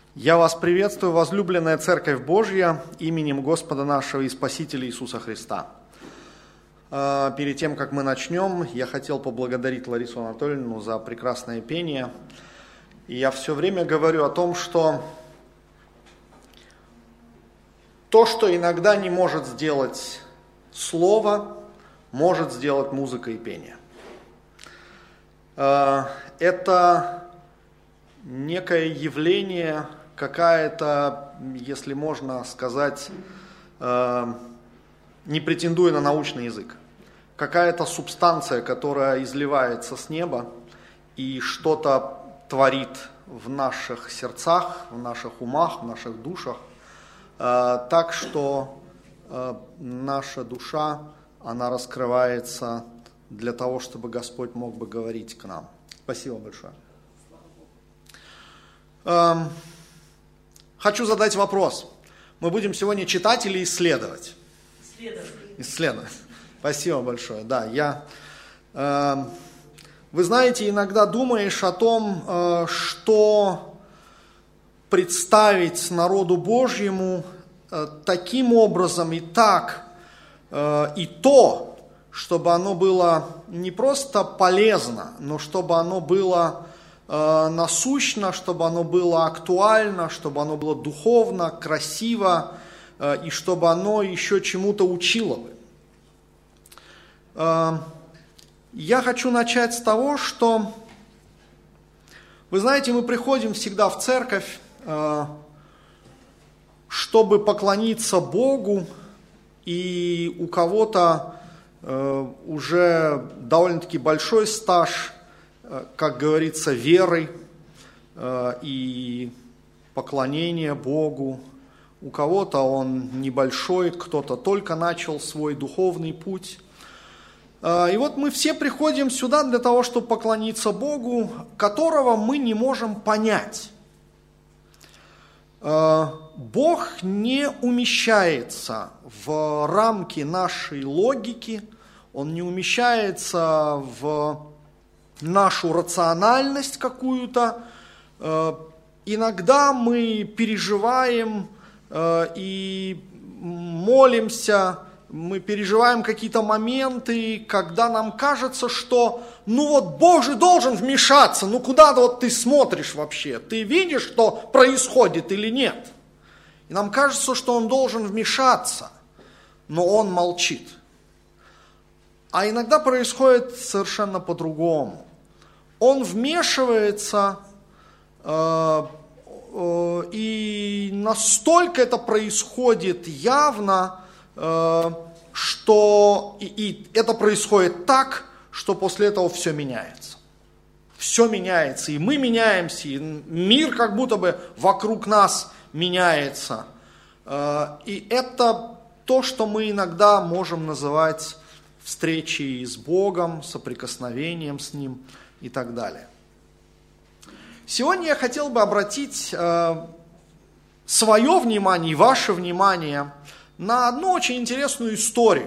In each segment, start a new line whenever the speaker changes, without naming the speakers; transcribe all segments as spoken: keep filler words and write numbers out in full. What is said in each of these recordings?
Я вас приветствую, возлюбленная Церковь Божья, именем Господа нашего и Спасителя Иисуса Христа. Перед тем, как мы начнем, я хотел поблагодарить Ларису Анатольевну за прекрасное пение. И я все время говорю о том, что то, что иногда не может сделать слово, может сделать музыка и пение. Это некое явление, какая-то, если можно сказать, не претендуя на научный язык, какая-то субстанция, которая изливается с неба и что-то творит в наших сердцах, в наших умах, в наших душах, так что наша душа, она раскрывается для того, чтобы Господь мог бы говорить к нам. Спасибо большое. Хочу задать вопрос. Мы будем сегодня читать или исследовать?
Исследовать.
Исследовать. Спасибо большое. Да, я, э, вы знаете, иногда думаешь о том, э, что представить народу Божьему э, таким образом и так, э, и то, чтобы оно было не просто полезно, но чтобы оно было насущно, чтобы оно было актуально, чтобы оно было духовно, красиво, и чтобы оно еще чему-то учило бы. Я хочу начать с того, что, вы знаете, мы приходим всегда в церковь, чтобы поклониться Богу, и у кого-то уже довольно-таки большой стаж, как говорится, веры э, и поклонения Богу. У кого-то он небольшой, кто-то только начал свой духовный путь. Э, и вот мы все приходим сюда для того, чтобы поклониться Богу, которого мы не можем понять. Э, Бог не умещается в рамки нашей логики, Он не умещается в нашу рациональность какую-то. Иногда мы переживаем и молимся, мы переживаем какие-то моменты, когда нам кажется, что ну вот Бог же должен вмешаться, ну куда-то вот ты смотришь вообще, ты видишь, что происходит или нет? И нам кажется, что Он должен вмешаться, но Он молчит. А иногда происходит совершенно по-другому. Он вмешивается, э, э, и настолько это происходит явно, э, что и, и это происходит так, что после этого все меняется. Все меняется, и мы меняемся, и мир как будто бы вокруг нас меняется. Э, и это то, что мы иногда можем называть встречей с Богом, соприкосновением с Ним и так далее. Сегодня я хотел бы обратить э, свое внимание и ваше внимание на одну очень интересную историю.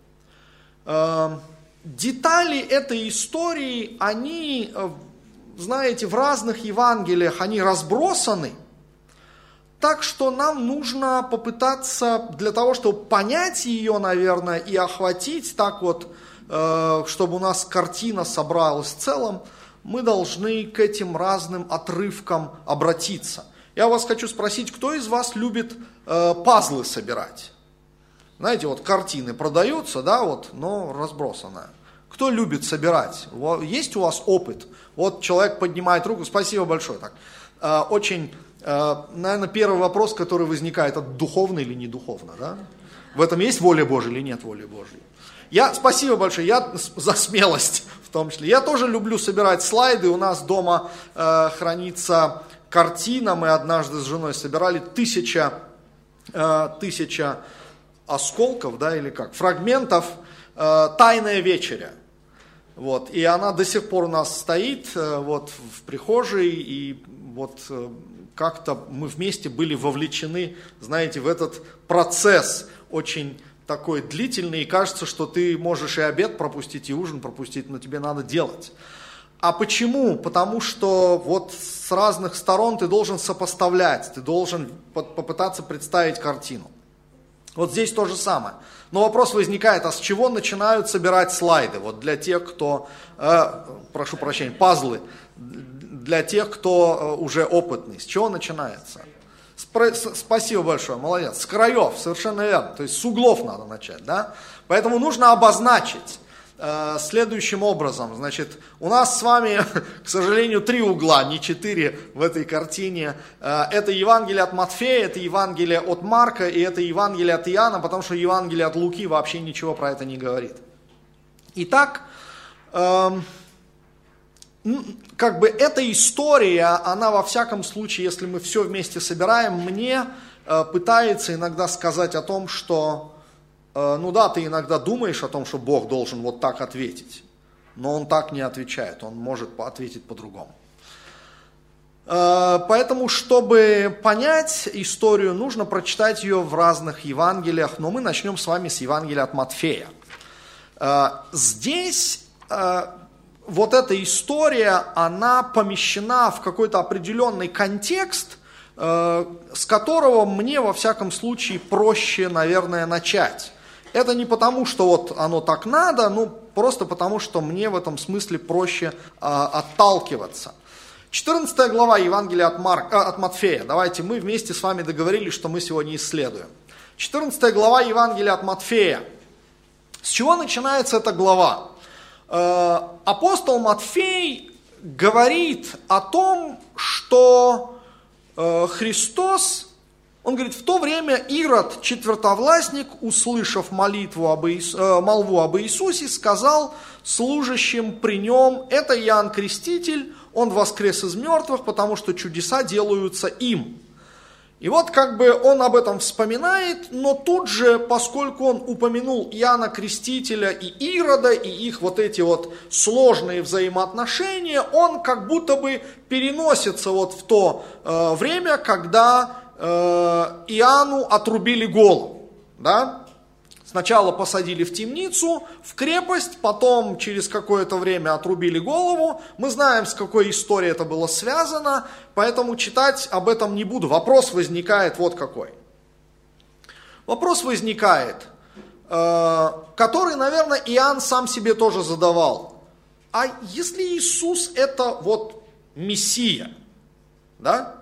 Э, детали этой истории, они, э, знаете, в разных Евангелиях, они разбросаны, так что нам нужно попытаться для того, чтобы понять ее, наверное, и охватить так вот, чтобы у нас картина собралась в целом, мы должны к этим разным отрывкам обратиться. Я вас хочу спросить, кто из вас любит э, пазлы собирать? Знаете, вот картины продаются, да, вот, но разбросанная. Кто любит собирать? Есть у вас опыт? Вот человек поднимает руку, спасибо большое. Так. Э, очень, э, наверное, первый вопрос, который возникает, это духовно или не духовно, да? В этом есть воля Божия или нет воли Божьей? Я, спасибо большое, я за смелость в том числе. Я тоже люблю собирать слайды. У нас дома э, хранится картина. Мы однажды с женой собирали тысяча, э, тысяча осколков, да, или как, фрагментов э, «Тайная вечеря». Вот, и она до сих пор у нас стоит э, вот, в прихожей, и вот э, как-то мы вместе были вовлечены, знаете, в этот процесс очень такой длительный, и кажется, что ты можешь и обед пропустить, и ужин пропустить, но тебе надо делать. А почему? Потому что вот с разных сторон ты должен сопоставлять, ты должен попытаться представить картину. Вот здесь то же самое. Но вопрос возникает, а с чего начинают собирать слайды? Вот для тех, кто, э, прошу прощения, пазлы, для тех, кто уже опытный. С чего начинается? Спро- спасибо большое, молодец. С краев, совершенно верно. То есть с углов надо начать, да? Поэтому нужно обозначить э, следующим образом. Значит, у нас с вами, к сожалению, три угла, не четыре в этой картине. Э, это Евангелие от Матфея, это Евангелие от Марка и это Евангелие от Иоанна, потому что Евангелие от Луки вообще ничего про это не говорит. Итак, э, как бы эта история, она во всяком случае, если мы все вместе собираем, мне э, пытается иногда сказать о том, что ну да, ты иногда думаешь о том, что Бог должен вот так ответить, но Он так не отвечает, Он может ответить по-другому. Поэтому, чтобы понять историю, нужно прочитать ее в разных Евангелиях, но мы начнем с вами с Евангелия от Матфея. Здесь вот эта история, она помещена в какой-то определенный контекст, с которого мне, во всяком случае, проще, наверное, начать. Это не потому, что вот оно так надо, ну просто потому, что мне в этом смысле проще а, отталкиваться. четырнадцатая глава Евангелия от, Марк, а, от Матфея. Давайте мы вместе с вами договорились, что мы сегодня исследуем. четырнадцатая глава Евангелия от Матфея. С чего начинается эта глава? Э, апостол Матфей говорит о том, что э, Христос... Он говорит, в то время Ирод, четвертовластник, услышав молитву об Иис... э, молву об Иисусе, сказал служащим при нем, это Иоанн Креститель, он воскрес из мертвых, потому что чудеса делаются им. И вот как бы он об этом вспоминает, но тут же, поскольку он упомянул Иоанна Крестителя и Ирода, и их вот эти вот сложные взаимоотношения, он как будто бы переносится вот в то э, время, когда... Иоанну отрубили голову, да? Сначала посадили в темницу, в крепость, потом через какое-то время отрубили голову. Мы знаем, с какой историей это было связано, поэтому читать об этом не буду. Вопрос возникает вот какой. Вопрос возникает, который, наверное, Иоанн сам себе тоже задавал. А если Иисус это вот Мессия, да?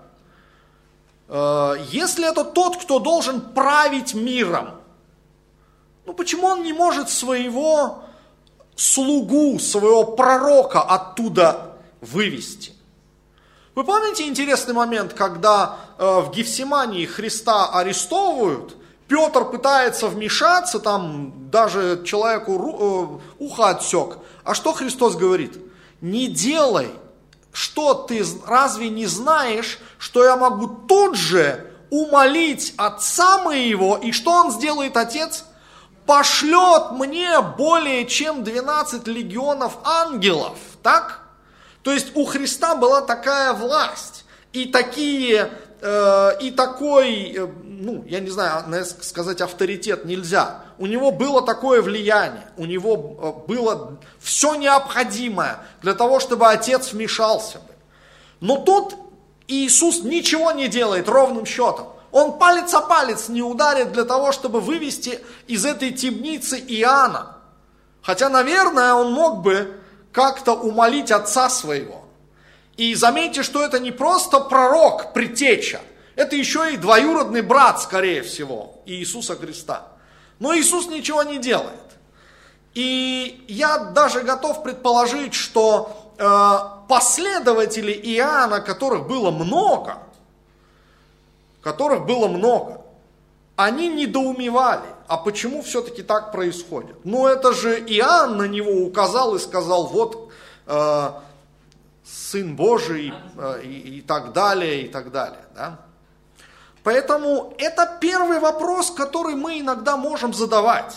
Если это тот, кто должен править миром, ну почему он не может своего слугу, своего пророка оттуда вывести? Вы помните интересный момент, когда в Гефсимании Христа арестовывают, Петр пытается вмешаться, там даже человеку ухо отсек. А что Христос говорит? Не делай. Что ты разве не знаешь, что я могу тут же умолить отца моего, и что он сделает, отец? Пошлет мне более чем двенадцать легионов ангелов, так? То есть у Христа была такая власть, и такие, э, и такой, э, ну, я не знаю, сказать авторитет нельзя. У него было такое влияние, у него было все необходимое для того, чтобы отец вмешался бы. Но тут Иисус ничего не делает ровным счетом. Он палец о палец не ударит для того, чтобы вывести из этой темницы Иоанна. Хотя, наверное, он мог бы как-то умолить отца своего. И заметьте, что это не просто пророк, предтеча, это еще и двоюродный брат, скорее всего, Иисуса Христа. Но Иисус ничего не делает. И я даже готов предположить, что э, последователи Иоанна, которых было много, которых было много, они недоумевали, а почему все-таки так происходит? Ну это же Иоанн на него указал и сказал, вот э, Сын Божий э, и, и так далее, и так далее, да? Поэтому это первый вопрос, который мы иногда можем задавать.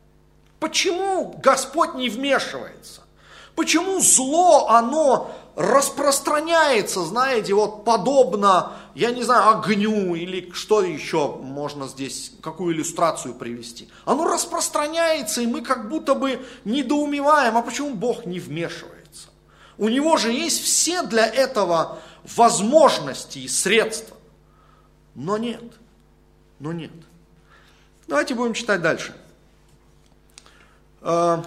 Почему Господь не вмешивается? Почему зло, оно распространяется, знаете, вот подобно, я не знаю, огню или что еще можно здесь, какую иллюстрацию привести? Оно распространяется, и мы как будто бы недоумеваем, а почему Бог не вмешивается? У него же есть все для этого возможности и средства. Но нет. Но нет. Давайте будем читать дальше. Ну,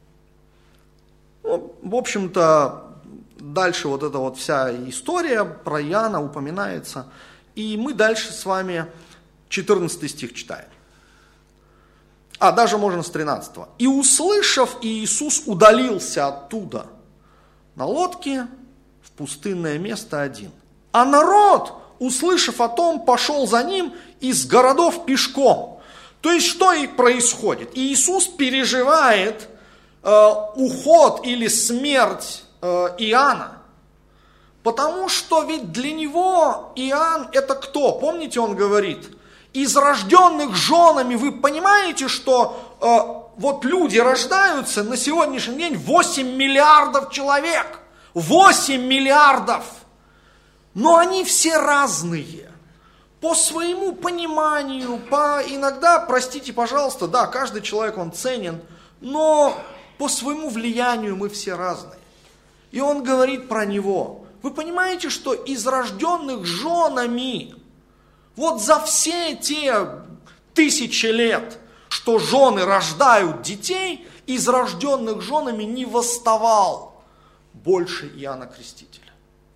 в общем-то, дальше вот эта вот вся история про Иоанна упоминается. И мы дальше с вами четырнадцатый стих читаем. А, даже можно с тринадцатого. «И услышав, Иисус удалился оттуда на лодке в пустынное место один. А народ, услышав о том, пошел за ним из городов пешком». То есть, что и происходит? Иисус переживает э, уход или смерть э, Иоанна. Потому что ведь для него Иоанн это кто? Помните, он говорит, из рожденных женами, вы понимаете, что э, вот люди рождаются на сегодняшний день восемь миллиардов человек. восемь миллиардов. Но они все разные. По своему пониманию, по иногда, простите, пожалуйста, да, каждый человек, он ценен, но по своему влиянию мы все разные. И он говорит про него. Вы понимаете, что из рожденных женами, вот за все те тысячи лет, что жены рождают детей, из рожденных женами не восставал больше Иоанна Крестителя.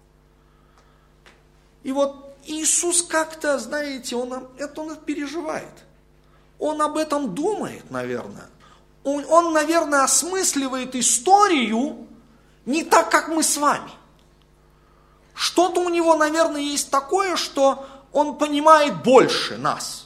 И вот Иисус как-то, знаете, он это он переживает. Он об этом думает, наверное. Он, он, наверное, осмысливает историю не так, как мы с вами. Что-то у него, наверное, есть такое, что он понимает больше нас.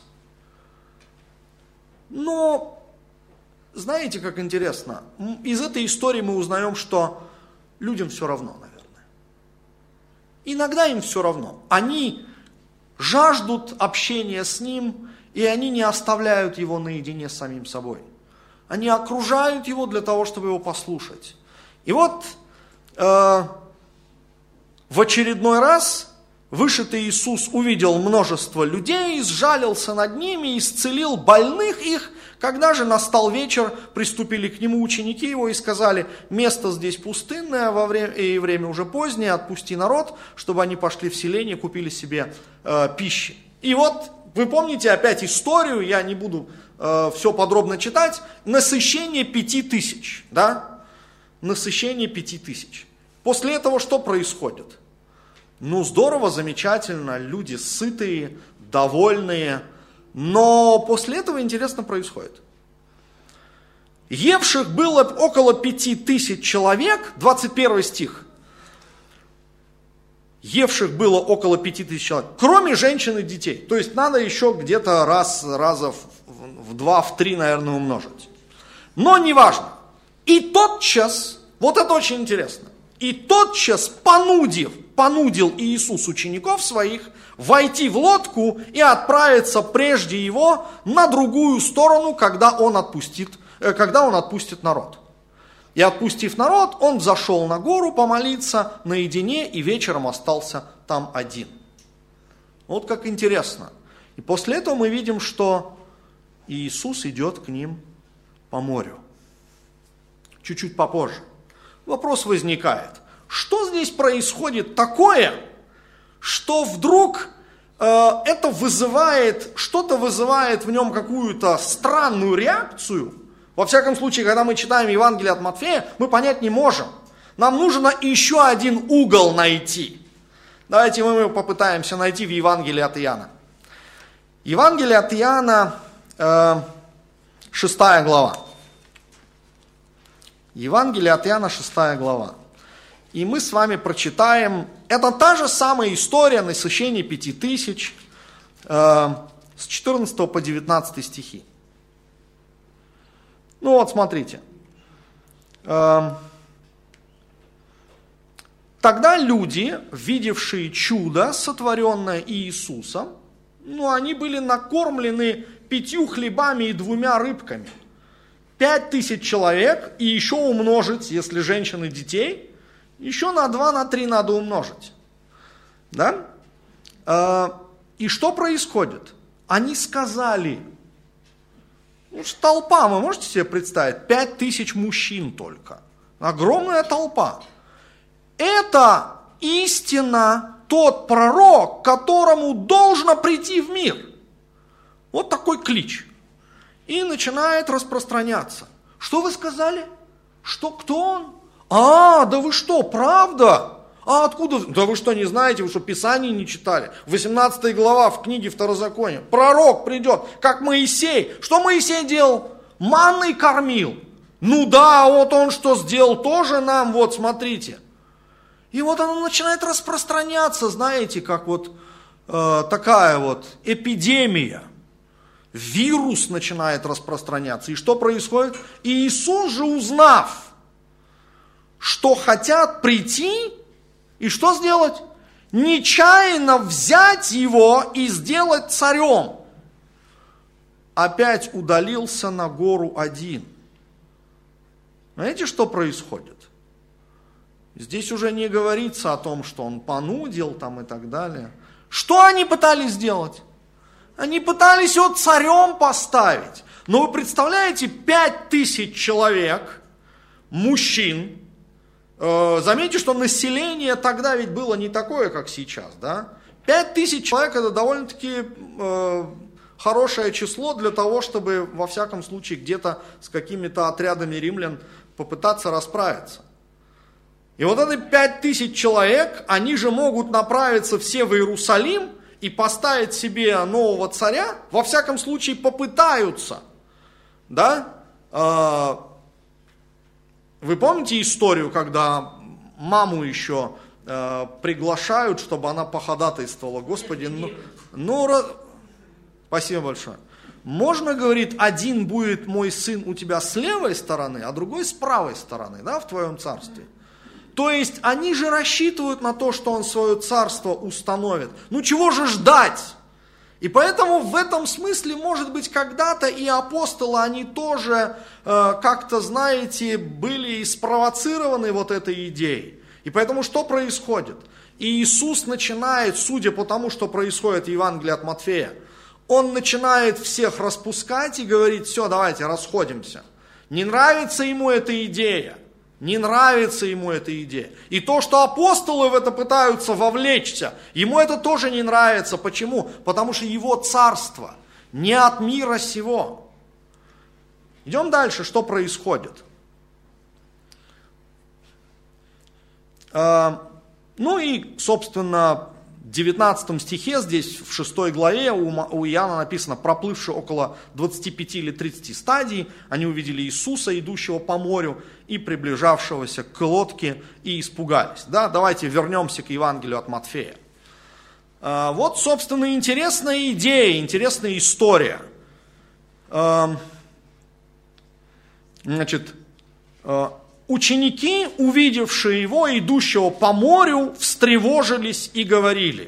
Но, знаете, как интересно, из этой истории мы узнаем, что людям все равно, наверное. Иногда им все равно. Они жаждут общения с Ним, и они не оставляют Его наедине с самим собой. Они окружают Его для того, чтобы Его послушать. И вот э, в очередной раз вышедший Иисус увидел множество людей, сжалился над ними, исцелил больных их. Когда же настал вечер, приступили к нему ученики его и сказали: место здесь пустынное, во время, и время уже позднее, отпусти народ, чтобы они пошли в селение, купили себе э, пищи. И вот, вы помните опять историю, я не буду э, все подробно читать, насыщение пяти тысяч, да? Насыщение пяти тысяч. После этого что происходит? Ну, здорово, замечательно, люди сытые, довольные. Но после этого интересно происходит. Евших было около пяти тысяч человек, двадцать первый стих. Евших было около пяти тысяч человек, кроме женщин и детей. То есть надо еще где-то раз, раза в, в два, в три, наверное, умножить. Но не важно. И тотчас, вот это очень интересно, и тотчас понудив, понудил Иисус учеников своих войти в лодку и отправиться прежде его на другую сторону, когда он отпустит, когда он отпустит народ. И отпустив народ, он взошел на гору помолиться наедине и вечером остался там один. Вот как интересно. И после этого мы видим, что Иисус идет к ним по морю. Чуть-чуть попозже. Вопрос возникает. Что здесь происходит такое, что вдруг э, это вызывает, что-то вызывает в нем какую-то странную реакцию? Во всяком случае, когда мы читаем Евангелие от Матфея, мы понять не можем. Нам нужно еще один угол найти. Давайте мы его попытаемся найти в Евангелии от Иоанна. Евангелие от Иоанна, э, шестая глава. Евангелие от Иоанна, шестая глава. И мы с вами прочитаем, это та же самая история насыщения пяти тысяч, э, с четырнадцатого по девятнадцатый стихи. Ну вот, смотрите. Э, Тогда люди, видевшие чудо, сотворенное Иисусом, ну, они были накормлены пятью хлебами и двумя рыбками. Пять тысяч человек, и еще умножить, если женщин и детей, еще на два, на три надо умножить. Да? И что происходит? Они сказали, ну, толпа, вы можете себе представить, пять тысяч мужчин только. Огромная толпа. это истина, тот пророк, которому должно прийти в мир. Вот такой клич. И начинает распространяться. Что вы сказали? Что, кто он? А, да вы что, правда? А откуда? Да вы что, не знаете, вы что, Писание не читали? восемнадцатая глава в книге Второзакония. Пророк придет, как Моисей. Что Моисей делал? Манной кормил. Ну да, вот он что сделал тоже нам, вот смотрите. И вот оно начинает распространяться, знаете, как вот э, такая вот эпидемия. Вирус начинает распространяться. И что происходит? И Иисус же, узнав, что хотят прийти, и что сделать? Нечаянно взять его и сделать царем. Опять удалился на гору один. Знаете, что происходит? Здесь уже не говорится о том, что он понудил там и так далее. Что они пытались сделать? Они пытались его царем поставить. Но вы представляете, пять тысяч человек, мужчин. Э, заметьте, что население тогда ведь было не такое, как сейчас. Да? пять тысяч человек это довольно-таки э, хорошее число для того, чтобы во всяком случае где-то с какими-то отрядами римлян попытаться расправиться. И вот эти пять тысяч человек, они же могут направиться все в Иерусалим и поставить себе нового царя, во всяком случае попытаются. Да? Вы помните историю, когда маму еще приглашают, чтобы она походатайствовала? Господи, ну, ну спасибо большое. Можно, говорит, один будет мой сын у тебя с левой стороны, а другой с правой стороны, да, в твоем царстве. То есть они же рассчитывают на то, что он свое царство установит. Ну чего же ждать? И поэтому в этом смысле, может быть, когда-то и апостолы, они тоже э, как-то, знаете, были спровоцированы вот этой идеей. И поэтому что происходит? И Иисус начинает, судя по тому, что происходит в Евангелии от Матфея, он начинает всех распускать и говорит: все, давайте, расходимся. Не нравится ему эта идея. Не нравится ему эта идея. И то, что апостолы в это пытаются вовлечься, ему это тоже не нравится. Почему? Потому что его царство не от мира сего. Идем дальше, что происходит. Ну и, собственно, в девятнадцатом стихе, здесь в шестой главе у Иоанна написано: проплывшие около двадцати пяти или тридцати стадий, они увидели Иисуса, идущего по морю, и приближавшегося к лодке, и испугались. Да, давайте вернемся к Евангелию от Матфея. Вот, собственно, интересная идея, интересная история. Значит, ученики, увидевшие его, идущего по морю, встревожились и говорили.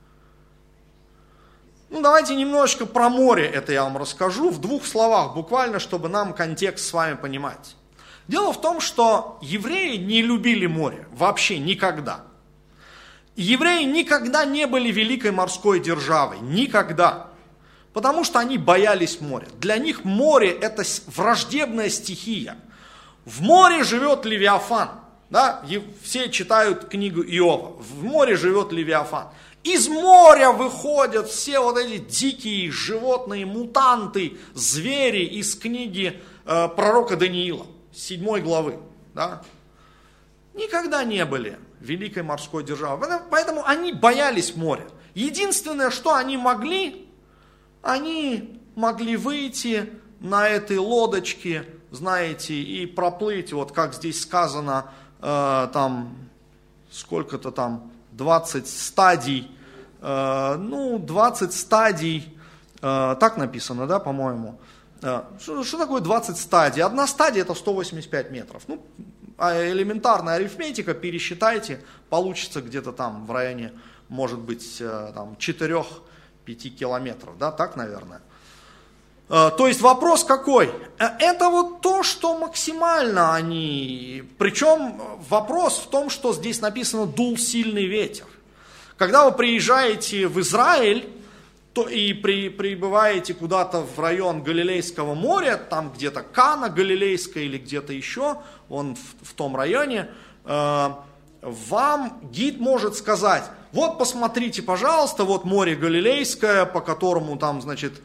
Ну, давайте немножечко про море это я вам расскажу, в двух словах, буквально, чтобы нам контекст с вами понимать. Дело в том, что евреи не любили море, вообще никогда. Евреи никогда не были великой морской державой, никогда. Потому что они боялись моря. Для них море это враждебная стихия. В море живет Левиафан. Да? Все читают книгу Иова. В море живет Левиафан. Из моря выходят все вот эти дикие животные, мутанты, звери из книги э, пророка Даниила, седьмой главы. Да? Никогда не были великой морской державой. Поэтому они боялись моря. Единственное, что они могли, они могли выйти на этой лодочке, знаете, и проплыть, вот как здесь сказано, э, там, сколько-то там, двадцать стадий, э, ну, двадцать стадий, э, так написано, да, по-моему. Э, что, что такое двадцать стадий? Одна стадия это сто восемьдесят пять метров. Ну, элементарная арифметика, пересчитайте, получится где-то там в районе, может быть, э, там, четыре-пять километров, да, так, наверное. То есть вопрос какой? Это вот то, что максимально они... Причем вопрос в том, что здесь написано «дул сильный ветер». Когда вы приезжаете в Израиль то и при, прибываете куда-то в район Галилейского моря, там где-то Кана Галилейская или где-то еще, вон в, в том районе, э, вам гид может сказать: вот посмотрите, пожалуйста, вот море Галилейское, по которому там, значит,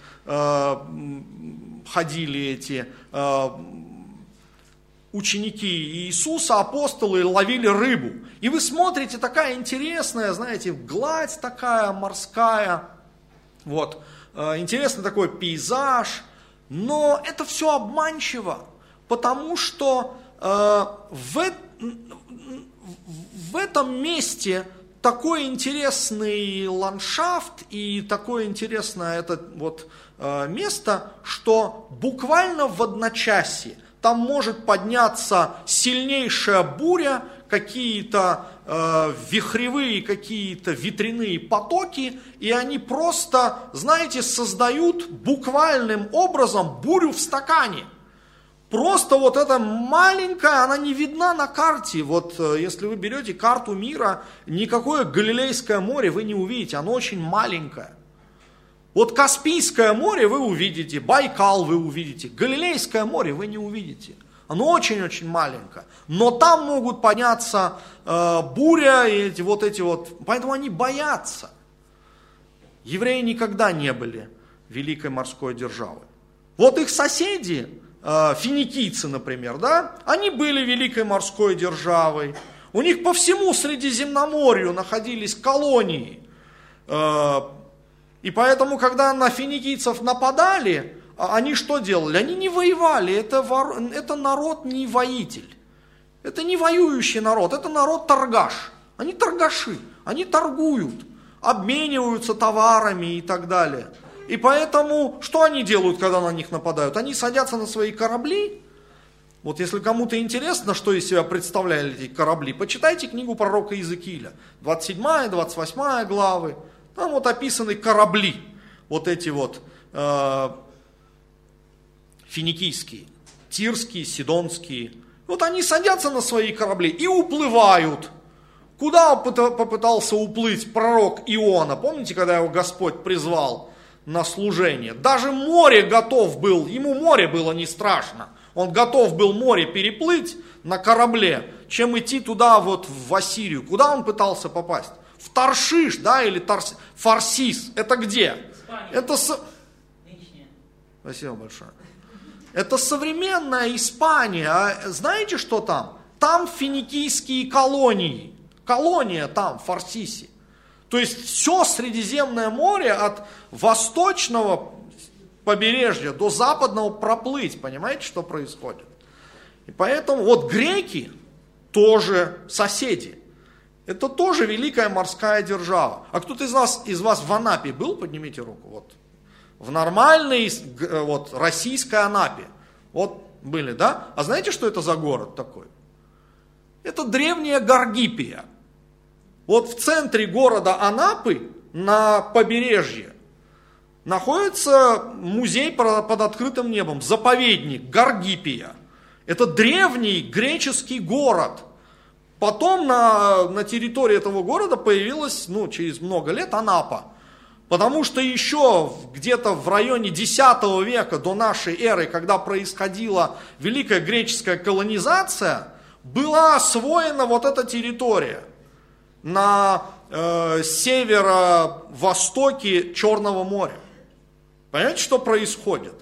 ходили эти ученики Иисуса, апостолы, ловили рыбу. И вы смотрите, такая интересная, знаете, гладь такая морская, вот, интересный такой пейзаж, но это все обманчиво, потому что э, в, в этом месте такой интересный ландшафт и такое интересное это вот э, место, что буквально в одночасье там может подняться сильнейшая буря, какие-то э, вихревые, какие-то ветряные потоки, и они просто, знаете, создают буквальным образом бурю в стакане. Просто вот эта маленькая, она не видна на карте. Вот э, если вы берете карту мира, никакое Галилейское море вы не увидите, оно очень маленькое. Вот Каспийское море вы увидите, Байкал вы увидите, Галилейское море вы не увидите. Оно очень-очень маленькое. Но там могут подняться э, буря и эти, вот эти вот. Поэтому они боятся. Евреи никогда не были великой морской державой. Вот их соседи, э, финикийцы, например, да, они были великой морской державой. У них по всему Средиземноморью находились колонии. Э, И поэтому, когда на финикийцев нападали, они что делали? Они не воевали, это, вор... это народ не воитель. Это не воюющий народ, это народ торгаш. Они торгаши, они торгуют, обмениваются товарами и так далее. И поэтому, что они делают, когда на них нападают? Они садятся на свои корабли. Вот если кому-то интересно, что из себя представляли эти корабли, почитайте книгу пророка Иезекииля, двадцать седьмая, двадцать восьмая главы. Там вот описаны корабли, вот эти вот э, финикийские, тирские, сидонские. Вот они садятся на свои корабли и уплывают. Куда попытался уплыть пророк Иона? Помните, когда его Господь призвал на служение? Даже море готов был, ему море было не страшно. Он готов был море переплыть на корабле, чем идти туда вот в Ассирию. Куда он пытался попасть? В Таршиш, да, или Тарс... Фарсис. Это где? Испания. Это со... Спасибо большое. Это современная Испания. А знаете, что там? Там финикийские колонии. Колония там, в Фарсисе. То есть все Средиземное море от восточного побережья до западного проплыть. Понимаете, что происходит? И поэтому вот греки тоже соседи. Это тоже великая морская держава. А кто-то из вас, из вас в Анапе был? Поднимите руку. Вот. В нормальной вот, российской Анапе. Вот были, да? А знаете, что это за город такой? Это древняя Гаргипия. Вот в центре города Анапы, на побережье, находится музей под открытым небом, заповедник Гаргипия. Это древний греческий город. Потом на, на территории этого города появилась, ну, через много лет Анапа. Потому что еще где-то в районе десятого века до нашей эры, когда происходила великая греческая колонизация, была освоена вот эта территория на э, северо-востоке Черного моря. Понимаете, что происходит?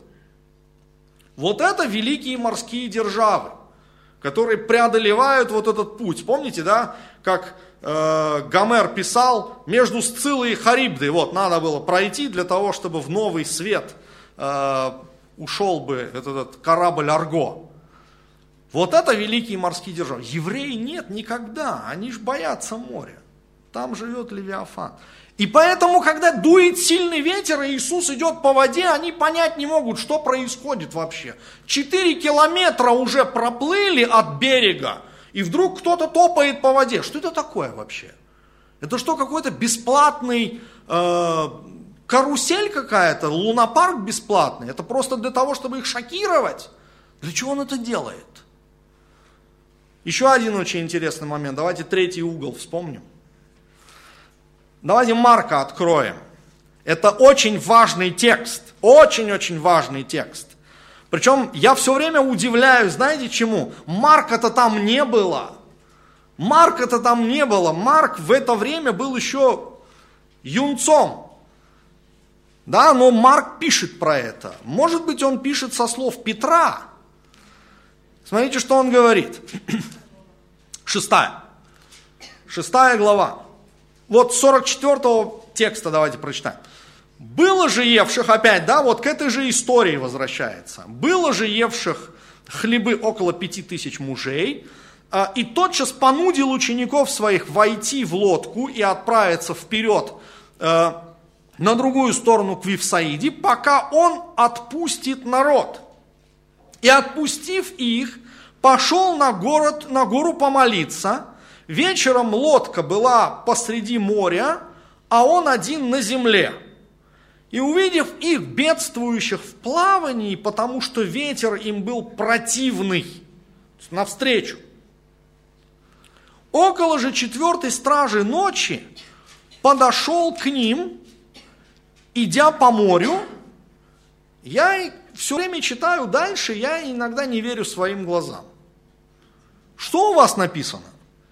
Вот это великие морские державы, которые преодолевают вот этот путь. Помните, да, как э, Гомер писал, между Сциллой и Харибдой, вот, надо было пройти для того, чтобы в новый свет э, ушел бы этот, этот корабль Арго. Вот это великие морские державы. Евреи нет никогда, они ж боятся моря. Там живет Левиафан. И поэтому, когда дует сильный ветер, и Иисус идет по воде, они понять не могут, что происходит вообще. Четыре километра уже проплыли от берега, и вдруг кто-то топает по воде. Что это такое вообще? Это что, какой-то бесплатный э, карусель какая-то, лунопарк бесплатный? Это просто для того, чтобы их шокировать? Для чего он это делает? Еще один очень интересный момент. Давайте третий угол вспомним. Давайте Марка откроем. Это очень важный текст. Очень-очень важный текст. Причем я все время удивляюсь, знаете чему? Марка-то там не было. Марка-то там не было. Марк в это время был еще юнцом. Да, но Марк пишет про это. Может быть, он пишет со слов Петра. Смотрите, что он говорит. Шестая. Шестая глава. Вот сорок четвёртого текста давайте прочитаем. Было же евших, опять, да, вот к этой же истории возвращается. Было же евших хлебы около пяти тысяч мужей, и тотчас понудил учеников своих войти в лодку и отправиться вперед на другую сторону к Вифсаиде, пока он отпустит народ. И отпустив их, пошел на, город, на гору помолиться. Вечером лодка была посреди моря, а он один на земле. И увидев их, бедствующих в плавании, потому что ветер им был противный, навстречу, около же четвертой стражи ночи подошел к ним, идя по морю. Я все время читаю дальше, я иногда не верю своим глазам. Что у вас написано?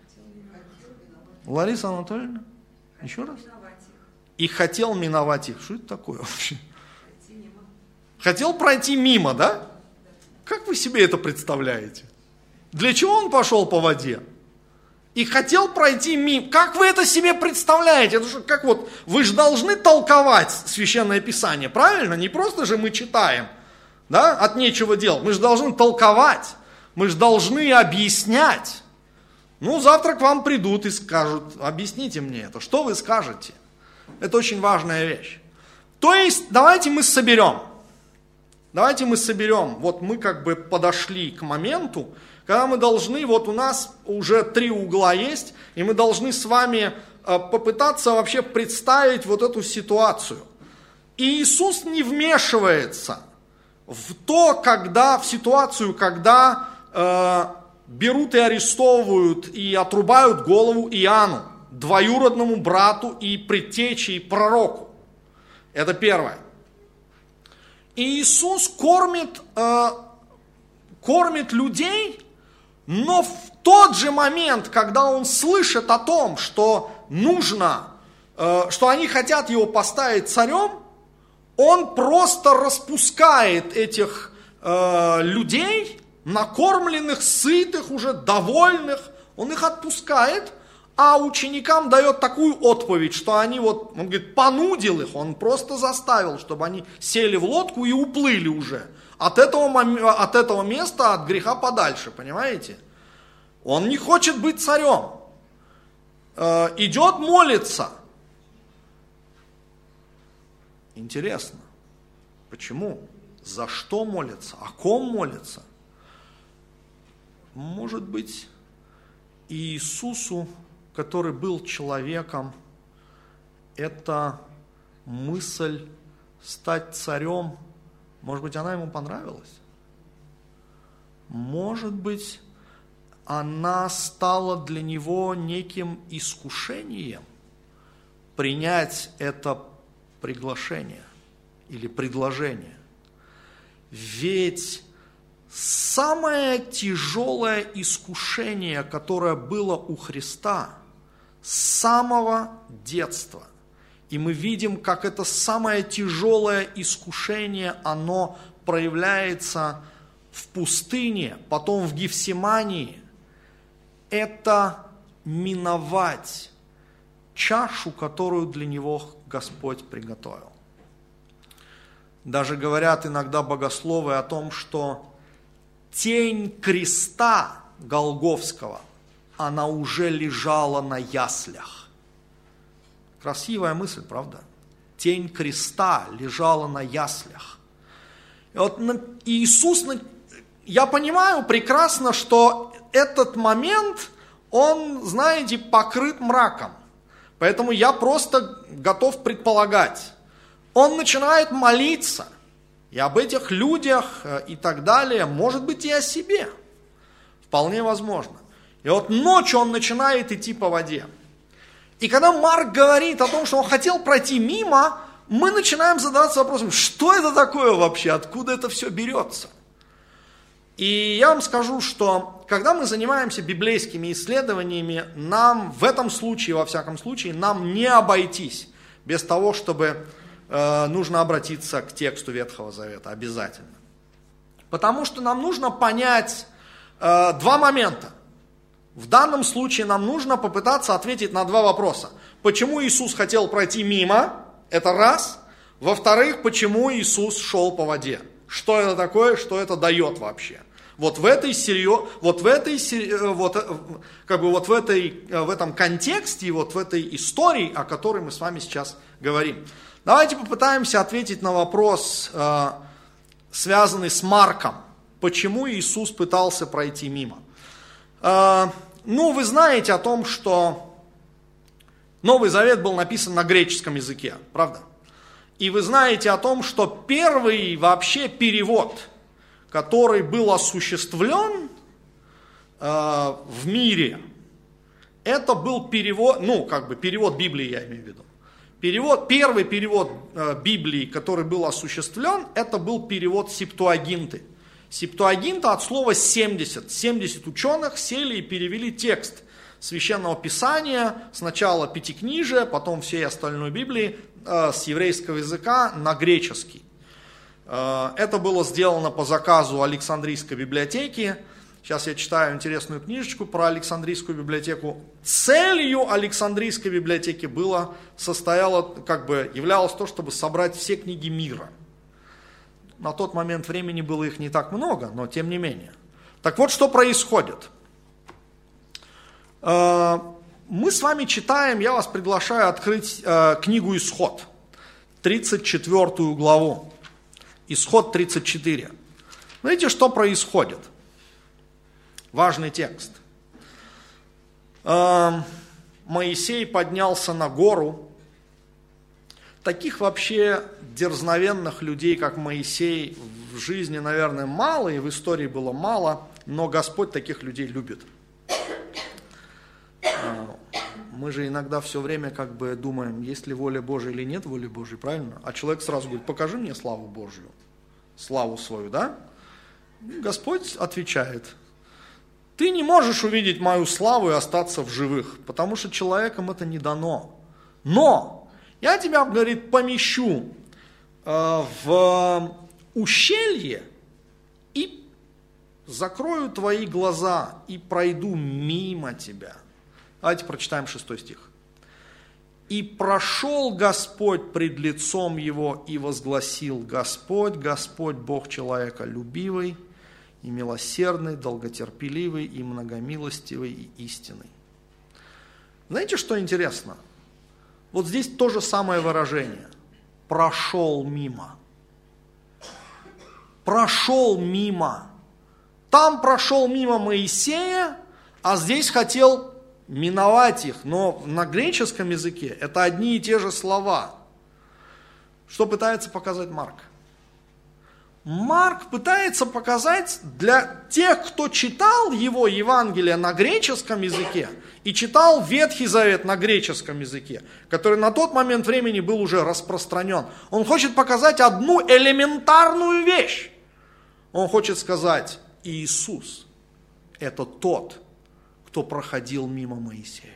Лариса Анатольевна, еще раз? И хотел миновать их. Что это такое вообще? Хотел пройти мимо, да? Как вы себе это представляете? Для чего он пошел по воде? И хотел пройти мимо. Как вы это себе представляете? Это же как вот, вы же должны толковать Священное Писание, правильно? Не просто же мы читаем, да, от нечего делать. Мы же должны толковать, мы же должны объяснять. Ну, завтра к вам придут и скажут, объясните мне это, что вы скажете? Это очень важная вещь. То есть, давайте мы соберем. Давайте мы соберем. Вот мы как бы подошли к моменту, когда мы должны, вот у нас уже три угла есть, и мы должны с вами попытаться вообще представить вот эту ситуацию. И Иисус не вмешивается в то, когда, в ситуацию, когда э, берут и арестовывают, и отрубают голову Иоанну, двоюродному брату и предтече, и пророку. Это первое. И Иисус кормит, э, кормит людей, но в тот же момент, когда Он слышит о том, что нужно, э, что они хотят Его поставить царем, Он просто распускает этих э, людей, накормленных, сытых, уже довольных, Он их отпускает, а ученикам дает такую отповедь, что они вот, он говорит, понудил их, он просто заставил, чтобы они сели в лодку и уплыли уже от этого, от этого места, от греха подальше, понимаете? Он не хочет быть царем, э, идет молиться. Интересно, почему? За что молится? О ком молится? Может быть, Иисусу, который был человеком, эта мысль стать царем, может быть, она ему понравилась? Может быть, она стала для него неким искушением принять это приглашение или предложение. Ведь самое тяжелое искушение, которое было у Христа с самого детства, и мы видим, как это самое тяжелое искушение, оно проявляется в пустыне, потом в Гефсимании, это миновать чашу, которую для него Господь приготовил. Даже говорят иногда богословы о том, что тень креста Голгофского, она уже лежала на яслях. Красивая мысль, правда? Тень креста лежала на яслях. И вот Иисус, я понимаю прекрасно, что этот момент, он, знаете, покрыт мраком. Поэтому я просто готов предполагать. Он начинает молиться и об этих людях и так далее, может быть, и о себе. Вполне возможно. И вот ночью он начинает идти по воде. И когда Марк говорит о том, что он хотел пройти мимо, мы начинаем задаваться вопросом, что это такое вообще, откуда это все берется. И я вам скажу, что когда мы занимаемся библейскими исследованиями, нам в этом случае, во всяком случае, нам не обойтись без того, чтобы э, нужно обратиться к тексту Ветхого Завета обязательно. Потому что нам нужно понять э, два момента. В данном случае нам нужно попытаться ответить на два вопроса. Почему Иисус хотел пройти мимо? Это раз. Во-вторых, почему Иисус шел по воде? Что это такое, что это дает вообще? Вот в этой серьез... вот в этой вот как бы вот в этой в этом контексте, вот в этой истории, о которой мы с вами сейчас говорим. Давайте попытаемся ответить на вопрос, связанный с Марком. Почему Иисус пытался пройти мимо? Ну, вы знаете о том, что Новый Завет был написан на греческом языке, правда? И вы знаете о том, что первый вообще перевод, который был осуществлен э, в мире, это был перевод, ну, как бы перевод Библии, я имею в виду. Перевод, первый перевод э, Библии, который был осуществлен, это был перевод Септуагинты. Септуагинта от слова семьдесят. семьдесят ученых сели и перевели текст Священного Писания, сначала Пятикнижие, потом всей остальной Библии, э, с еврейского языка на греческий. Это было сделано по заказу Александрийской библиотеки. Сейчас я читаю интересную книжечку про Александрийскую библиотеку. Целью Александрийской библиотеки было, состояло, как бы, являлось то, чтобы собрать все книги мира. На тот момент времени было их не так много, но тем не менее. Так вот, что происходит. Мы с вами читаем, я вас приглашаю открыть книгу «Исход», тридцать четвёртую главу. Исход тридцать четыре. Знаете, что происходит? Важный текст. Моисей поднялся на гору. Таких вообще дерзновенных людей, как Моисей, в жизни, наверное, мало, и в истории было мало, но Господь таких людей любит. Мы же иногда все время как бы думаем, есть ли воля Божия или нет воли Божией, правильно? А человек сразу говорит, покажи мне славу Божью, славу свою, да? Господь отвечает, ты не можешь увидеть мою славу и остаться в живых, потому что человекам это не дано. Но я тебя, говорит, помещу э, в ущелье и закрою твои глаза и пройду мимо тебя. Давайте прочитаем шестой стих. «И прошел Господь пред лицом его и возгласил: Господь, Господь, Бог человека любивый и милосердный, долготерпеливый и многомилостивый и истинный». Знаете, что интересно? Вот здесь то же самое выражение. Прошел мимо. Прошел мимо. Там прошел мимо Моисея, а здесь хотел миновать их, но на греческом языке это одни и те же слова. Что пытается показать Марк? Марк пытается показать для тех, кто читал его Евангелие на греческом языке и читал Ветхий Завет на греческом языке, который на тот момент времени был уже распространен. Он хочет показать одну элементарную вещь. Он хочет сказать: Иисус – это тот, кто проходил мимо Моисея.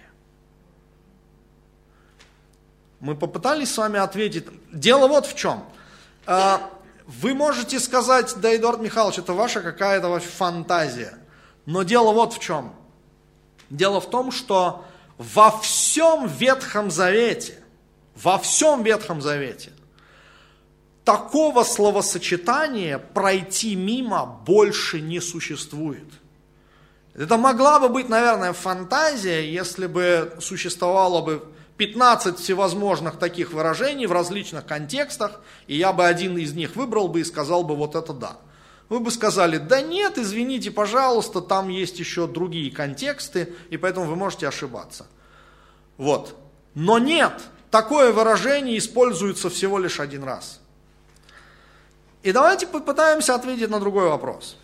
Мы попытались с вами ответить. Дело вот в чем. Вы можете сказать: да, Эдуард Михайлович, это ваша какая-то фантазия. Но дело вот в чем. Дело в том, что во всем Ветхом Завете, во всем Ветхом Завете, такого словосочетания «пройти мимо» больше не существует. Это могла бы быть, наверное, фантазия, если бы существовало бы пятнадцать всевозможных таких выражений в различных контекстах, и я бы один из них выбрал бы и сказал бы: вот это да. Вы бы сказали: да нет, извините, пожалуйста, там есть еще другие контексты, и поэтому вы можете ошибаться. Вот. Но нет, такое выражение используется всего лишь один раз. И давайте попытаемся ответить на другой вопрос.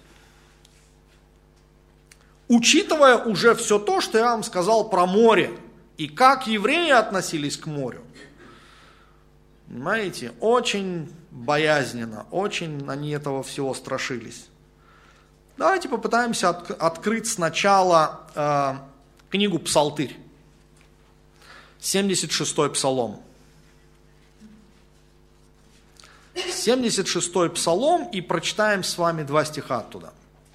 Учитывая уже все то, что я вам сказал про море, и как евреи относились к морю, понимаете, очень боязненно, очень они этого всего страшились. Давайте попытаемся от, открыть сначала э, книгу Псалтырь, семьдесят шестой Псалом. семьдесят шестой Псалом, и прочитаем с вами два стиха оттуда.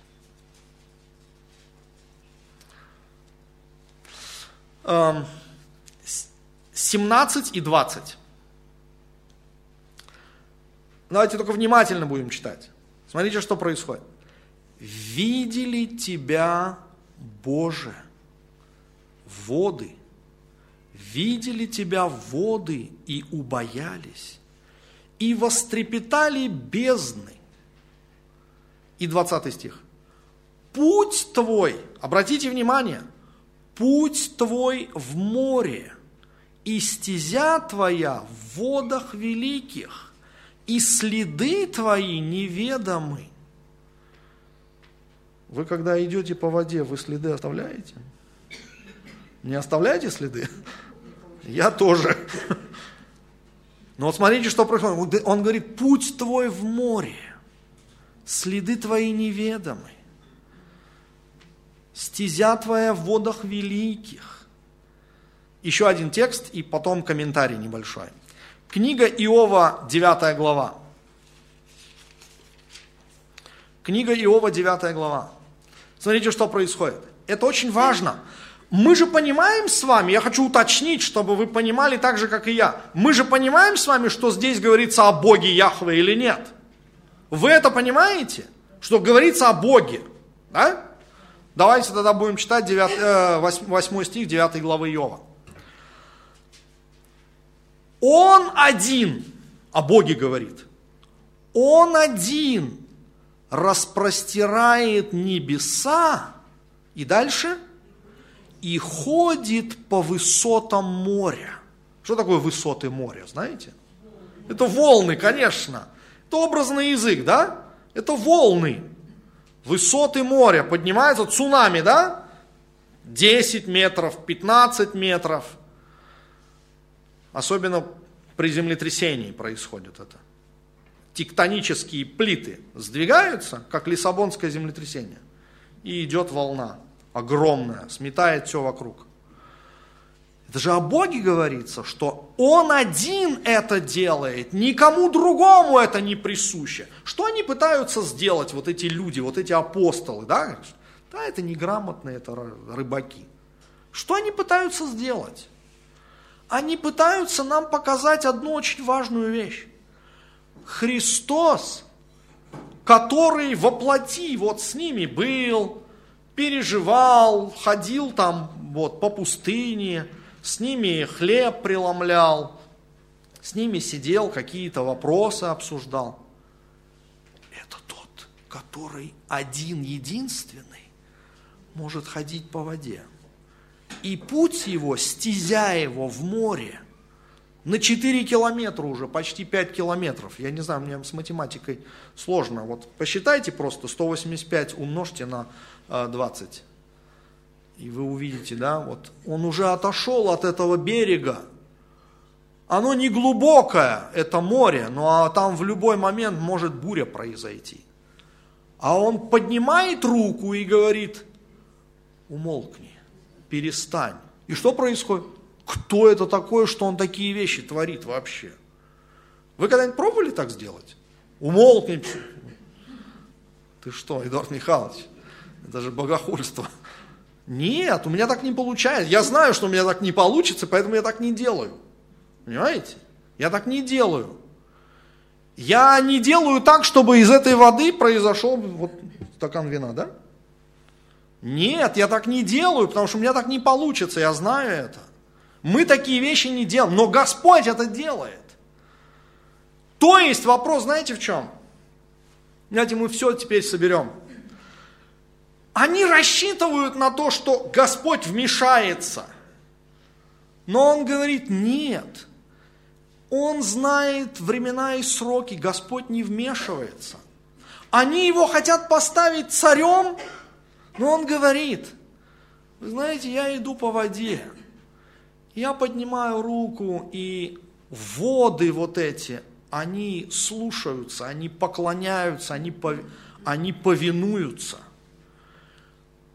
Э, семнадцать и двадцать. Давайте только внимательно будем читать. Смотрите, что происходит. «Видели тебя, Боже, воды, видели тебя воды и убоялись, и вострепетали бездны». И двадцатый стих. «Путь твой», обратите внимание, «путь твой в море, и стезя твоя в водах великих, и следы твои неведомы». Вы, когда идете по воде, вы следы оставляете? Не оставляете следы? Я тоже. Но вот смотрите, что происходит. Он говорит, путь твой в море, следы твои неведомы, стезя твоя в водах великих. Еще один текст и потом комментарий небольшой. Книга Иова, девятая глава. Книга Иова, девятая глава. Смотрите, что происходит. Это очень важно. Мы же понимаем с вами, я хочу уточнить, чтобы вы понимали так же, как и я. Мы же понимаем с вами, что здесь говорится о Боге Яхве или нет? Вы это понимаете? Что говорится о Боге? Да? Давайте тогда будем читать восьмой стих девятой главы Иова. Он один, о Боге говорит, Он один распростирает небеса, и дальше, и ходит по высотам моря. Что такое высоты моря, знаете? Это волны, конечно. Это образный язык, да? Это волны. Высоты моря поднимаются, цунами, да? десять метров, пятнадцать метров. Особенно при землетрясении происходит это. Тектонические плиты сдвигаются, как Лиссабонское землетрясение. И идет волна огромная, сметает все вокруг. Это же о Боге говорится, что Он один это делает, никому другому это не присуще. Что они пытаются сделать, вот эти люди, вот эти апостолы, да? Да, это неграмотные, это рыбаки. Что они пытаются сделать? Они пытаются нам показать одну очень важную вещь. Христос, который воплоти вот с ними был, переживал, ходил там вот по пустыне, с ними хлеб преломлял, с ними сидел, какие-то вопросы обсуждал. Это тот, который один, единственный, может ходить по воде. И путь его, стезя его в море, на четыре километра уже, почти пять километров. Я не знаю, мне с математикой сложно. Вот посчитайте просто, сто восемьдесят пять умножьте на двадцать. И вы увидите, да, вот он уже отошел от этого берега. Оно не глубокое, это море, но там в любой момент может буря произойти. А он поднимает руку и говорит, умолкни, перестань. И что происходит? Кто это такой, что он такие вещи творит вообще? Вы когда-нибудь пробовали так сделать? Умолкни. Ты что, Эдуард Михайлович? Это же богохульство. Нет, у меня так не получается. Я знаю, что у меня так не получится, поэтому я так не делаю. Понимаете? Я так не делаю. Я не делаю так, чтобы из этой воды произошел вот стакан вина, да? Нет, я так не делаю, потому что у меня так не получится, я знаю это. Мы такие вещи не делаем, но Господь это делает. То есть вопрос, знаете в чем? Знаете, мы все теперь соберем. Они рассчитывают на то, что Господь вмешается. Но Он говорит, нет. Он знает времена и сроки, Господь не вмешивается. Они Его хотят поставить царем, но Он говорит, вы знаете, я иду по воде. Я поднимаю руку, и воды вот эти, они слушаются, они поклоняются, они, пов... они повинуются.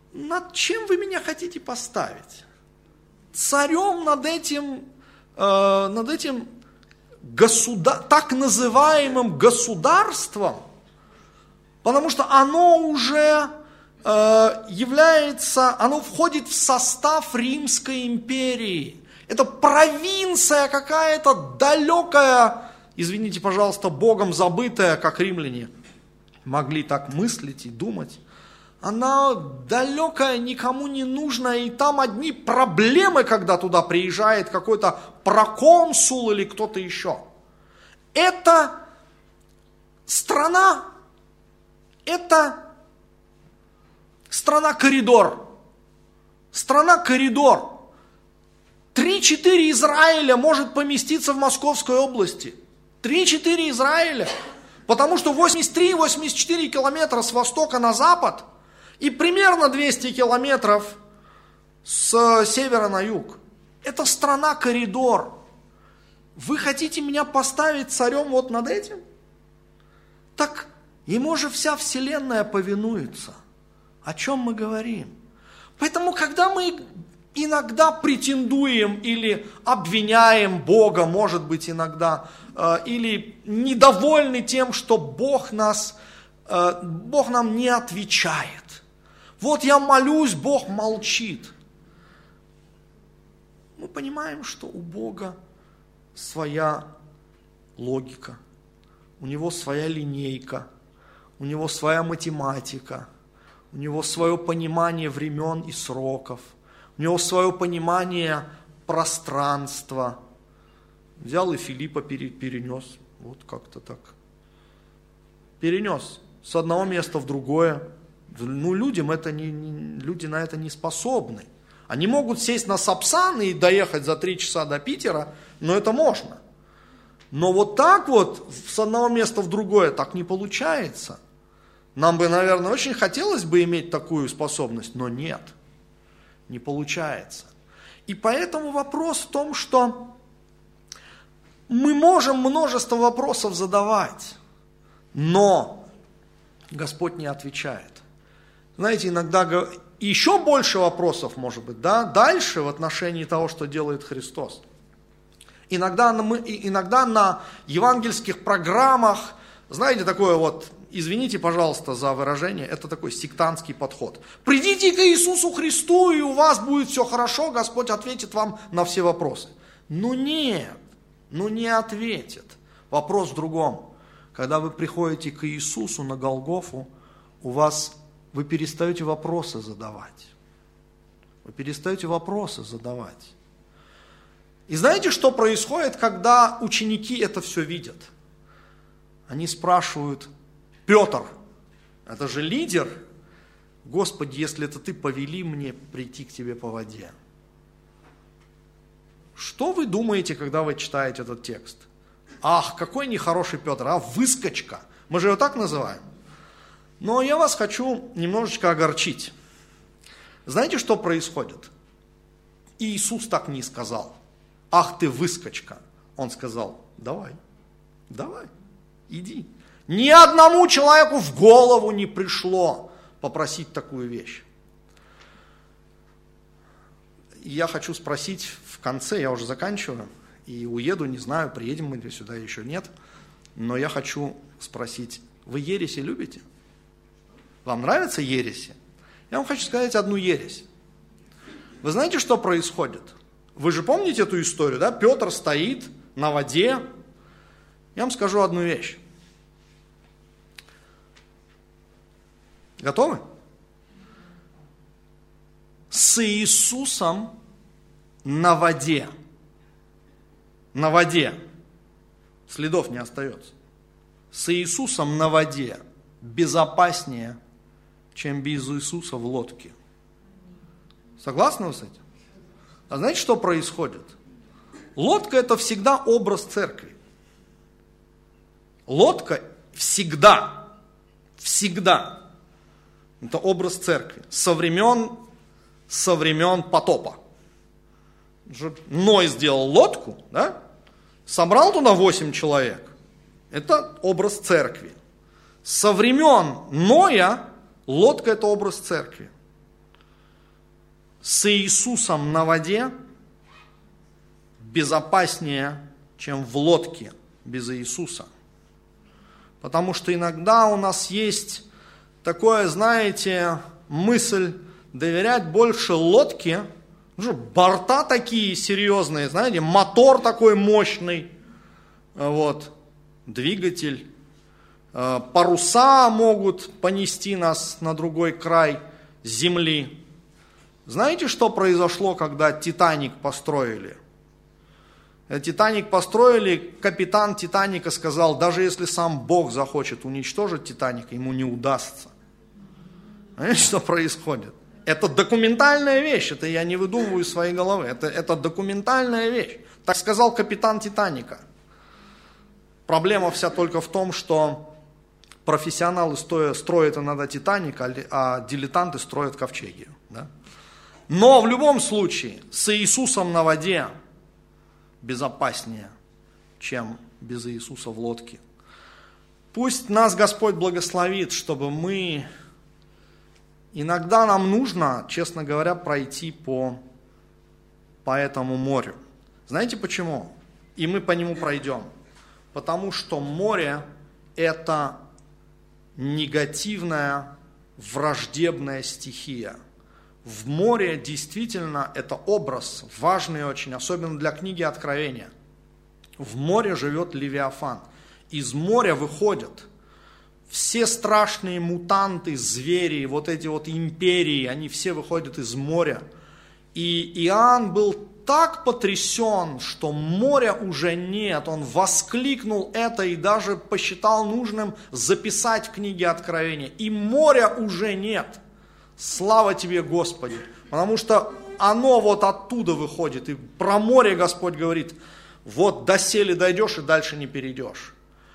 над чем вы меня хотите поставить? Царем над этим, э, над этим государ... так называемым государством, потому что оно уже э, является, оно входит в состав Римской империи. Это провинция какая-то далекая, извините, пожалуйста, Богом забытая, как римляне могли так мыслить и думать. Она далекая, никому не нужная, и там одни проблемы, когда туда приезжает какой-то проконсул или кто-то еще. Это страна, это страна-коридор. Страна-коридор. Три-четыре Израиля может поместиться в Московской области. Три-четыре Израиля. Потому что восемьдесят три - восемьдесят четыре километра с востока на запад и примерно двести километров с севера на юг. Это страна-коридор. Вы хотите меня поставить царем вот над этим? Так ему же вся вселенная повинуется. О чем мы говорим? Поэтому, когда мы иногда претендуем или обвиняем Бога, может быть, иногда, э, или недовольны тем, что Бог нас, э, Бог нам не отвечает. Вот я молюсь, Бог молчит. Мы понимаем, что у Бога своя логика, у Него своя линейка, у Него своя математика, у Него свое понимание времен и сроков, у Него свое понимание пространства. Взял и Филиппа перенес, вот как-то так. Перенес с одного места в другое. Ну, людям это не, не, люди на это не способны. Они могут сесть на Сапсан и доехать за три часа до Питера, но это можно. Но вот так вот, с одного места в другое, так не получается. Нам бы, наверное, очень хотелось бы иметь такую способность, но нет, не получается. И поэтому вопрос в том, что мы можем множество вопросов задавать, но Господь не отвечает. Знаете, иногда еще больше вопросов, может быть, да, дальше в отношении того, что делает Христос. Иногда, мы, иногда на евангельских программах, знаете, такое вот, извините, пожалуйста, за выражение, это такой сектантский подход. Придите к Иисусу Христу, и у вас будет все хорошо, Господь ответит вам на все вопросы. Ну нет, ну не ответит. Вопрос в другом. Когда вы приходите к Иисусу на Голгофу, у вас, вы перестаете вопросы задавать. Вы перестаете вопросы задавать. И знаете, что происходит, когда ученики это все видят? Они спрашивают: Петр, это же лидер, Господи, если это ты, повели мне прийти к тебе по воде. Что вы думаете, когда вы читаете этот текст? Ах, какой нехороший Петр, а выскочка. Мы же его так называем. Но я вас хочу немножечко огорчить. Знаете, что происходит? Иисус так не сказал. Ах ты выскочка. Он сказал: давай, давай, иди. Ни одному человеку в голову не пришло попросить такую вещь. Я хочу спросить в конце, я уже заканчиваю, и уеду, не знаю, приедем мы сюда еще нет, но я хочу спросить: вы ереси любите? Вам нравятся ереси? Я вам хочу сказать одну ересь. Вы знаете, что происходит? Вы же помните эту историю, да? Петр стоит на воде. Я вам скажу одну вещь. Готовы? С Иисусом на воде. На воде. Следов не остается. С Иисусом на воде безопаснее, чем без Иисуса в лодке. Согласны вы с этим? А знаете, что происходит? Лодка – это всегда образ церкви. Лодка всегда, всегда – это образ церкви. Со времен, со времен потопа. Ной сделал лодку, да? Собрал туда восемь человек. Это образ церкви. Со времен Ноя лодка – это образ церкви. с Иисусом на воде безопаснее, чем в лодке без Иисуса. Потому что иногда у нас есть такое, знаете, мысль доверять больше лодке. Ну, борта такие серьезные, знаете, мотор такой мощный, вот, двигатель, паруса могут понести нас на другой край земли. Знаете, что произошло, когда Титаник построили? Титаник построили, капитан Титаника сказал, даже если сам Бог захочет уничтожить Титаник, ему не удастся. Знаете, что происходит? Это документальная вещь, это я не выдумываю из своей головы, это, это документальная вещь. Так сказал капитан Титаника. Проблема вся только в том, что профессионалы стоя, строят иногда Титаник, а, а дилетанты строят ковчеги. Да? Но в любом случае, с Иисусом на воде безопаснее, чем без Иисуса в лодке. Пусть нас Господь благословит, чтобы мы... Иногда нам нужно, честно говоря, пройти по, по этому морю. Знаете почему? И мы по нему пройдем. Потому что море – это негативная, враждебная стихия. В море действительно это образ важный очень, особенно для книги Откровения. В море живет Левиафан. Из моря выходят все страшные мутанты, звери, вот эти вот империи, они все выходят из моря. И Иоанн был так потрясен, что моря уже нет. Он воскликнул это и даже посчитал нужным записать в книге Откровения. И моря уже нет. Слава тебе, Господи! Потому что оно вот оттуда выходит. И про море Господь говорит, вот доселе дойдешь и дальше не перейдешь.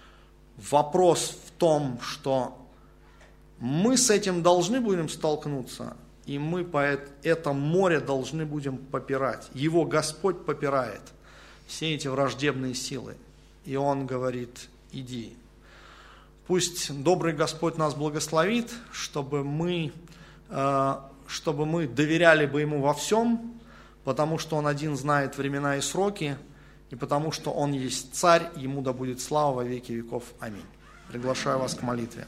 Вопрос в том, что мы с этим должны будем столкнуться, и мы по это море должны будем попирать. Его Господь попирает, все эти враждебные силы. И Он говорит, иди. Пусть добрый Господь нас благословит, чтобы мы, чтобы мы доверяли бы Ему во всем, потому что Он один знает времена и сроки, и потому что Он есть Царь, Ему да будет слава во веки веков. Аминь. Приглашаю вас к молитве.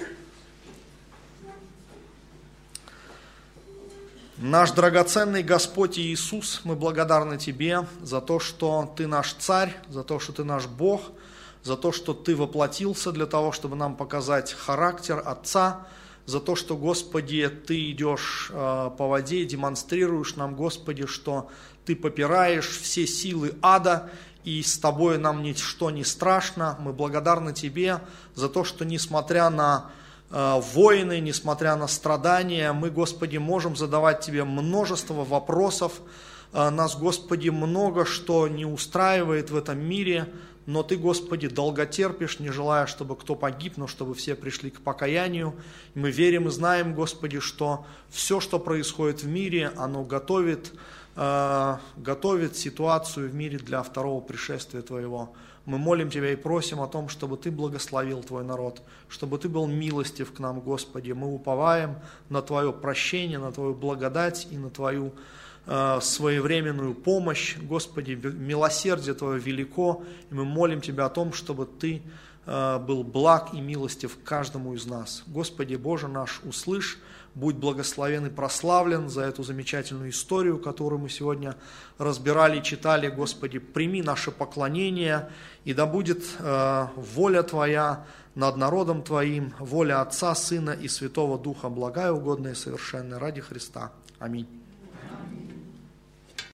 Наш драгоценный Господь Иисус, мы благодарны Тебе за то, что Ты наш Царь, за то, что Ты наш Бог, за то, что Ты воплотился для того, чтобы нам показать характер Отца, за то, что, Господи, Ты идешь э, по воде, демонстрируешь нам, Господи, что Ты попираешь все силы ада, и с Тобой нам ничто не страшно. Мы благодарны Тебе за то, что несмотря на э, войны, несмотря на страдания, мы, Господи, можем задавать Тебе множество вопросов. Э, нас, Господи, много что не устраивает в этом мире, но Ты, Господи, долготерпишь, не желая, чтобы кто погиб, но чтобы все пришли к покаянию. И мы верим и знаем, Господи, что все, что происходит в мире, оно готовит готовит ситуацию в мире для второго пришествия Твоего. Мы молим Тебя и просим о том, чтобы Ты благословил Твой народ, чтобы Ты был милостив к нам, Господи. Мы уповаем на Твое прощение, на Твою благодать и на Твою э, своевременную помощь. Господи, милосердие Твое велико, и мы молим Тебя о том, чтобы Ты э, был благ и милостив к каждому из нас. Господи Боже наш, услышь, будь благословен и прославлен за эту замечательную историю, которую мы сегодня разбирали и читали. Господи, прими наше поклонение, и да будет э, воля Твоя над народом Твоим, воля Отца, Сына и Святого Духа, благая, угодная и совершенная, ради Христа. Аминь.